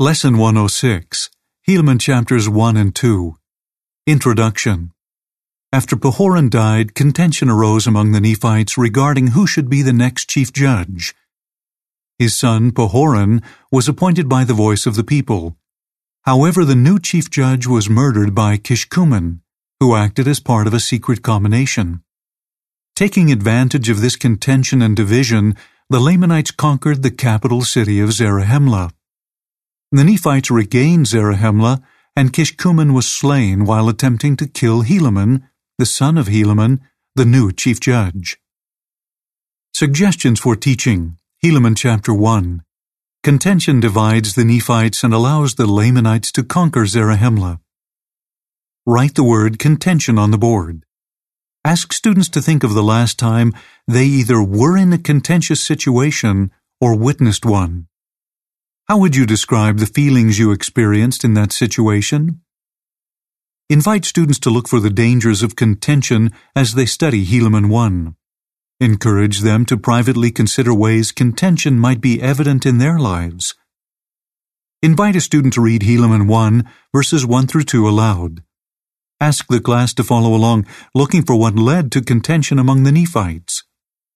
Lesson 106, Helaman Chapters 1 and 2. Introduction. After Pahoran died, contention arose among the Nephites regarding who should be the next chief judge. His son, Pahoran, was appointed by the voice of the people. However, the new chief judge was murdered by Kishkumen, who acted as part of a secret combination. Taking advantage of this contention and division, the Lamanites conquered the capital city of Zarahemla. The Nephites regained Zarahemla, and Kishkumen was slain while attempting to kill Helaman, the son of Helaman, the new chief judge. Suggestions for teaching. Helaman Chapter 1. Contention divides the Nephites and allows the Lamanites to conquer Zarahemla. Write the word contention on the board. Ask students to think of the last time they either were in a contentious situation or witnessed one. How would you describe the feelings you experienced in that situation? Invite students to look for the dangers of contention as they study Helaman 1. Encourage them to privately consider ways contention might be evident in their lives. Invite a student to read Helaman 1, verses 1 through 2 aloud. Ask the class to follow along, looking for what led to contention among the Nephites.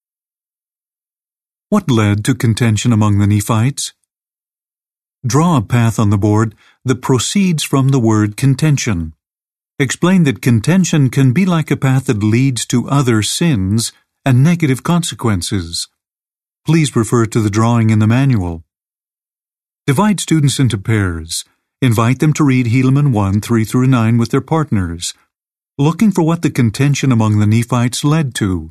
What led to contention among the Nephites? Draw a path on the board that proceeds from the word contention. Explain that contention can be like a path that leads to other sins and negative consequences. Please refer to the drawing in the manual. Divide students into pairs. Invite them to read Helaman 1, 3 through 9 with their partners, looking for what the contention among the Nephites led to.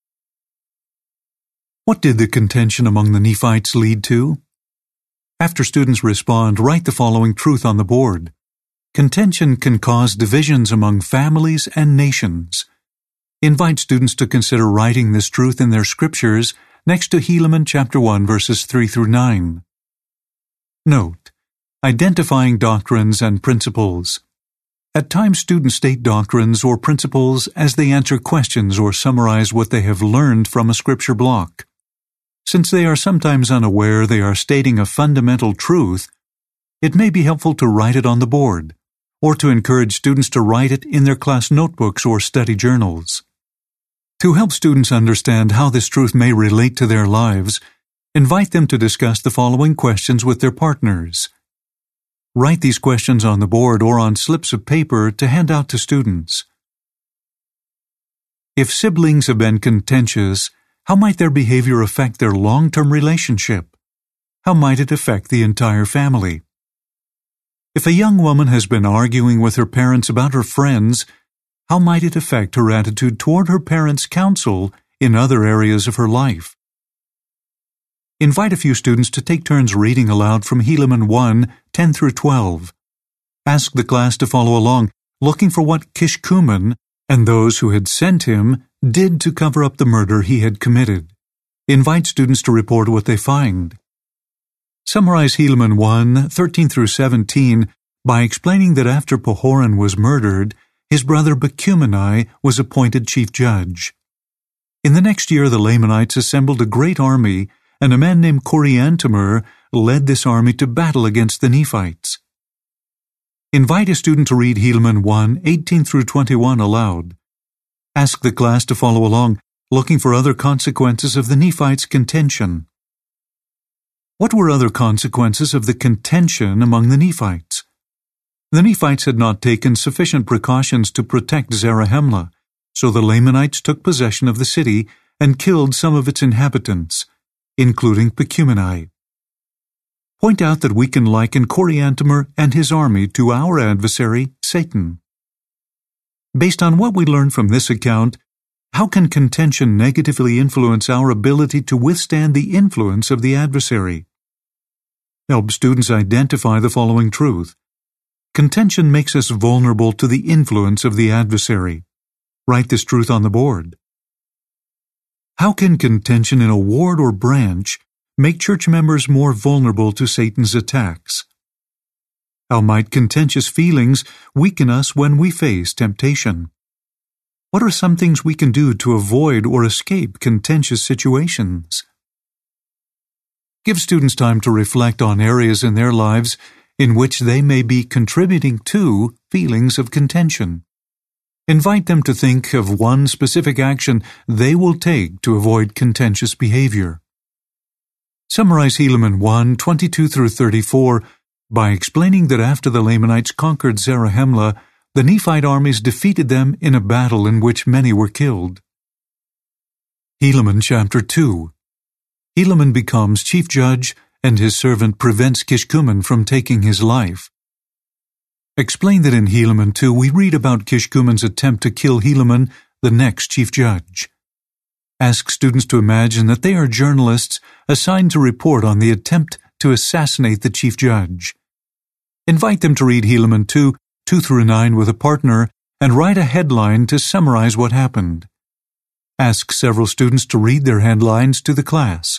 What did the contention among the Nephites lead to? After students respond, write the following truth on the board. Contention can cause divisions among families and nations. Invite students to consider writing this truth in their scriptures next to Helaman Chapter 1, verses 3 through 9. Note: identifying doctrines and principles. At times students state doctrines or principles as they answer questions or summarize what they have learned from a scripture block. Since they are sometimes unaware they are stating a fundamental truth, it may be helpful to write it on the board, or to encourage students to write it in their class notebooks or study journals. To help students understand how this truth may relate to their lives, invite them to discuss the following questions with their partners. Write these questions on the board or on slips of paper to hand out to students. If siblings have been contentious, how might their behavior affect their long-term relationship? How might it affect the entire family? If a young woman has been arguing with her parents about her friends, how might it affect her attitude toward her parents' counsel in other areas of her life? Invite a few students to take turns reading aloud from Helaman 1, 10 through 12. Ask the class to follow along, looking for what Kishkumen and those who had sent him did to cover up the murder he had committed. Invite students to report what they find. Summarize Helaman 1, 13 through 17 by explaining that after Pahoran was murdered, his brother Bechumeni was appointed chief judge. In the next year the Lamanites assembled a great army, and a man named Coriantumr led this army to battle against the Nephites. Invite a student to read Helaman 1, 18 through 21 aloud. Ask the class to follow along, looking for other consequences of the Nephites' contention. What were other consequences of the contention among the Nephites? The Nephites had not taken sufficient precautions to protect Zarahemla, so the Lamanites took possession of the city and killed some of its inhabitants, including Bechumeni. Point out that we can liken Coriantumr and his army to our adversary, Satan. Based on what we learn from this account, how can contention negatively influence our ability to withstand the influence of the adversary? Help students identify the following truth. Contention makes us vulnerable to the influence of the adversary. Write this truth on the board. How can contention in a ward or branch make church members more vulnerable to Satan's attacks? How might contentious feelings weaken us when we face temptation? What are some things we can do to avoid or escape contentious situations? Give students time to reflect on areas in their lives in which they may be contributing to feelings of contention. Invite them to think of one specific action they will take to avoid contentious behavior. Summarize Helaman 1:22-34 by explaining that after the Lamanites conquered Zarahemla, the Nephite armies defeated them in a battle in which many were killed. Helaman chapter 2. Helaman becomes chief judge, and his servant prevents Kishkumen from taking his life. Explain that in Helaman 2 we read about Kishkumen's attempt to kill Helaman, the next chief judge. Ask students to imagine that they are journalists assigned to report on the attempt to assassinate the chief judge. Invite them to read Helaman 2:2-9 with a partner and write a headline to summarize what happened. Ask several students to read their headlines to the class.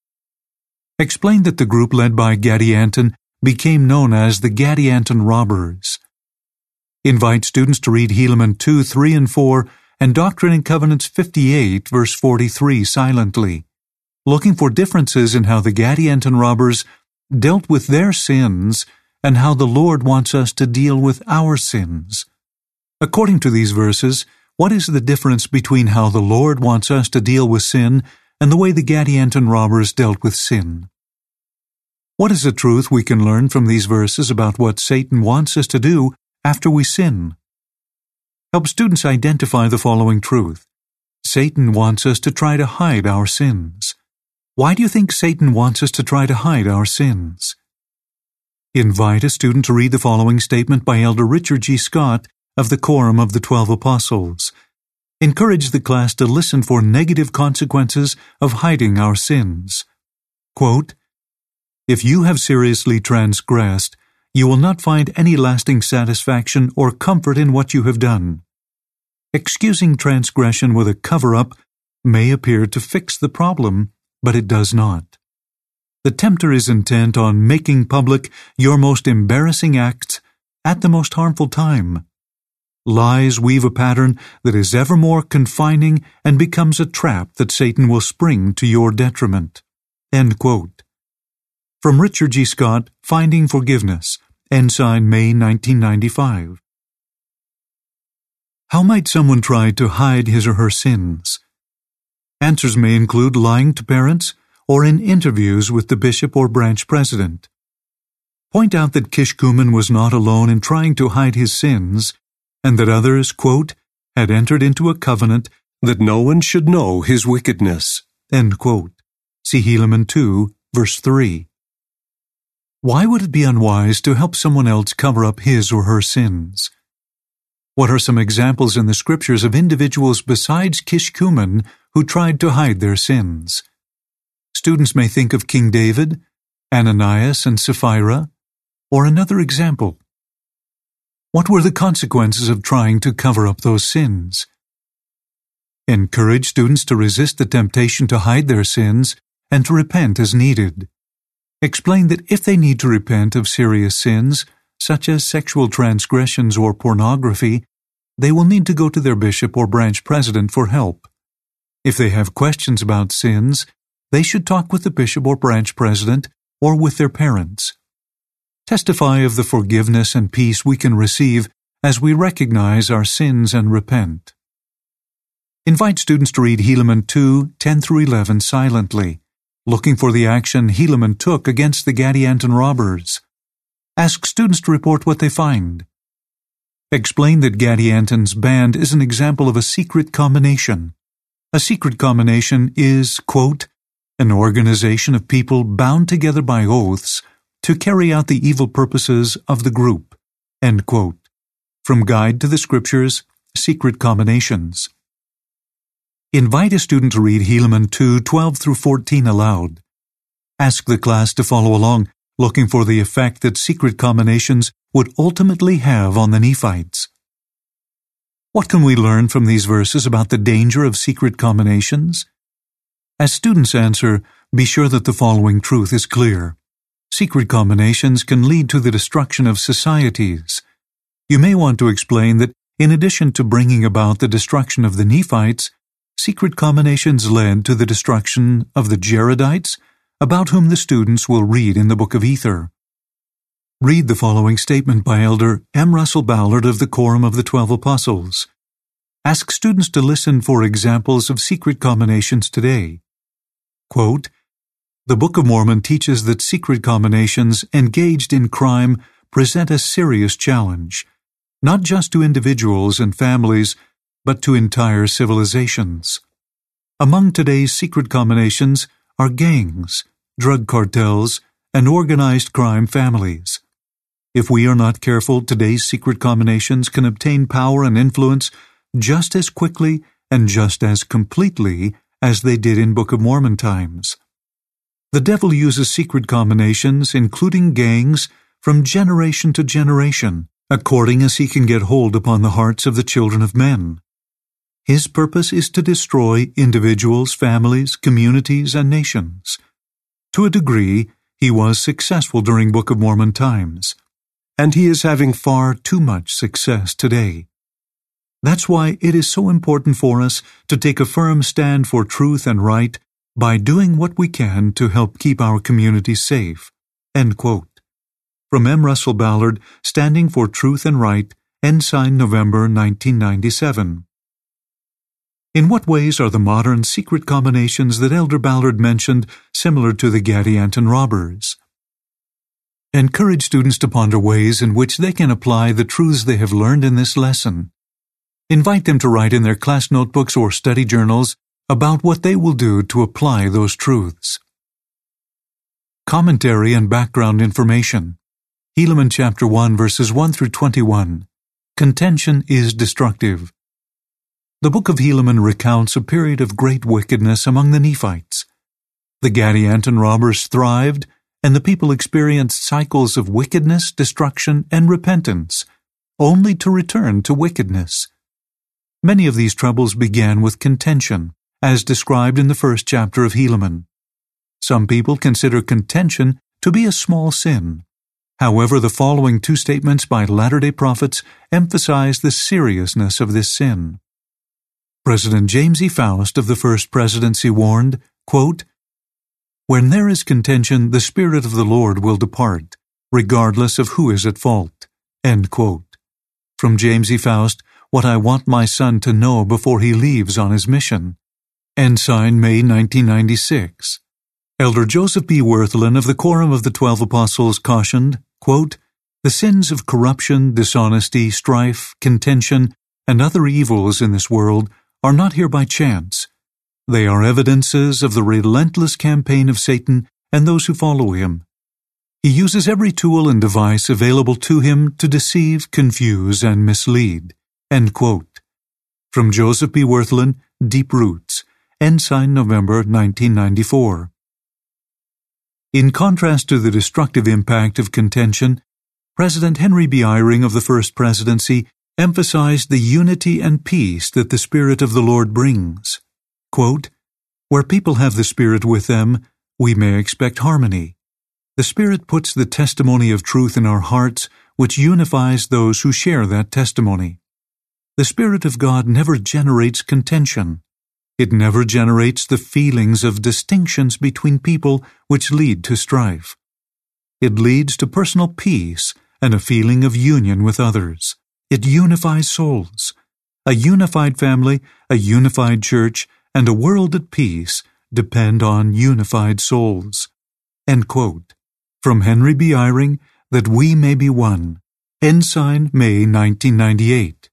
Explain that the group led by Gadianton became known as the Gadianton robbers. Invite students to read Helaman 2:3-4 and Doctrine and Covenants 58 verse 43 silently, looking for differences in how the Gadianton robbers dealt with their sins and how the Lord wants us to deal with our sins. According to these verses, what is the difference between how the Lord wants us to deal with sin and the way the Gadianton robbers dealt with sin? What is the truth we can learn from these verses about what Satan wants us to do after we sin? Help students identify the following truth. Satan wants us to try to hide our sins. Why do you think Satan wants us to try to hide our sins? Invite a student to read the following statement by Elder Richard G. Scott of the Quorum of the 12 Apostles. Encourage the class to listen for negative consequences of hiding our sins. Quote, "If you have seriously transgressed, you will not find any lasting satisfaction or comfort in what you have done. Excusing transgression with a cover-up may appear to fix the problem, but it does not. The tempter is intent on making public your most embarrassing acts at the most harmful time. Lies weave a pattern that is ever more confining and becomes a trap that Satan will spring to your detriment." End quote. From Richard G. Scott, Finding Forgiveness, Ensign, May 1995. How might someone try to hide his or her sins? Answers may include lying to parents or in interviews with the bishop or branch president. Point out that Kishkumen was not alone in trying to hide his sins, and that others, quote, had entered into a covenant that no one should know his wickedness. End quote. See Helaman 2, verse 3. Why would it be unwise to help someone else cover up his or her sins? What are some examples in the scriptures of individuals besides Kishkumen who tried to hide their sins? Students may think of King David, Ananias and Sapphira, or another example. What were the consequences of trying to cover up those sins? Encourage students to resist the temptation to hide their sins and to repent as needed. Explain that if they need to repent of serious sins, such as sexual transgressions or pornography, they will need to go to their bishop or branch president for help. If they have questions about sins, they should talk with the bishop or branch president or with their parents. Testify of the forgiveness and peace we can receive as we recognize our sins and repent. Invite students to read Helaman 2:10-11 silently, looking for the action Helaman took against the Gadianton robbers. Ask students to report what they find. Explain that Gadianton's band is an example of a secret combination. A secret combination is, quote, an organization of people bound together by oaths to carry out the evil purposes of the group. End quote. From Guide to the Scriptures, Secret Combinations. Invite a student to read Helaman 2:12-14 aloud. Ask the class to follow along, looking for the effect that secret combinations would ultimately have on the Nephites. What can we learn from these verses about the danger of secret combinations? As students answer, be sure that the following truth is clear. Secret combinations can lead to the destruction of societies. You may want to explain that in addition to bringing about the destruction of the Nephites, secret combinations led to the destruction of the Jaredites, about whom the students will read in the book of Ether. Read the following statement by Elder M. Russell Ballard of the Quorum of the 12 Apostles. Ask students to listen for examples of secret combinations today. Quote, "The Book of Mormon teaches that secret combinations engaged in crime present a serious challenge, not just to individuals and families, but to entire civilizations. Among today's secret combinations are gangs, drug cartels, and organized crime families. If we are not careful, today's secret combinations can obtain power and influence just as quickly and just as completely as they did in Book of Mormon times. The devil uses secret combinations, including gangs, from generation to generation, according as he can get hold upon the hearts of the children of men. His purpose is to destroy individuals, families, communities, and nations. To a degree, he was successful during Book of Mormon times, and he is having far too much success today. That's why it is so important for us to take a firm stand for truth and right by doing what we can to help keep our community safe." End quote. From M. Russell Ballard, Standing for Truth and Right, Ensign, November 1997. In what ways are the modern secret combinations that Elder Ballard mentioned similar to the Gadianton robbers? Encourage students to ponder ways in which they can apply the truths they have learned in this lesson. Invite them to write in their class notebooks or study journals about what they will do to apply those truths. Commentary and background information. Helaman chapter 1 verses 1 through 21. Contention is destructive. The book of Helaman recounts a period of great wickedness among the Nephites. The Gadianton robbers thrived, and the people experienced cycles of wickedness, destruction, and repentance, only to return to wickedness. Many of these troubles began with contention, as described in the first chapter of Helaman. Some people consider contention to be a small sin. However, the following two statements by Latter-day Prophets emphasize the seriousness of this sin. President James E. Faust of the First Presidency warned, quote, "When there is contention, the Spirit of the Lord will depart, regardless of who is at fault." End quote. From James E. Faust, What I Want My Son to Know Before He Leaves on His Mission. Ensign, May 1996. Elder Joseph B. Wirthlin of the Quorum of the 12 Apostles cautioned, quote, "The sins of corruption, dishonesty, strife, contention, and other evils in this world are not here by chance. They are evidences of the relentless campaign of Satan and those who follow him. He uses every tool and device available to him to deceive, confuse, and mislead." End quote. From Joseph B. Wirthlin, Deep Roots, Ensign, November 1994. In contrast to the destructive impact of contention, President Henry B. Eyring of the First Presidency emphasized the unity and peace that the Spirit of the Lord brings. Quote, "Where people have the Spirit with them, we may expect harmony. The Spirit puts the testimony of truth in our hearts, which unifies those who share that testimony. The Spirit of God never generates contention. It never generates the feelings of distinctions between people which lead to strife. It leads to personal peace and a feeling of union with others. It unifies souls. A unified family, a unified church, and a world at peace depend on unified souls." End quote. From Henry B. Eyring, That We May Be One. Ensign, May 1998.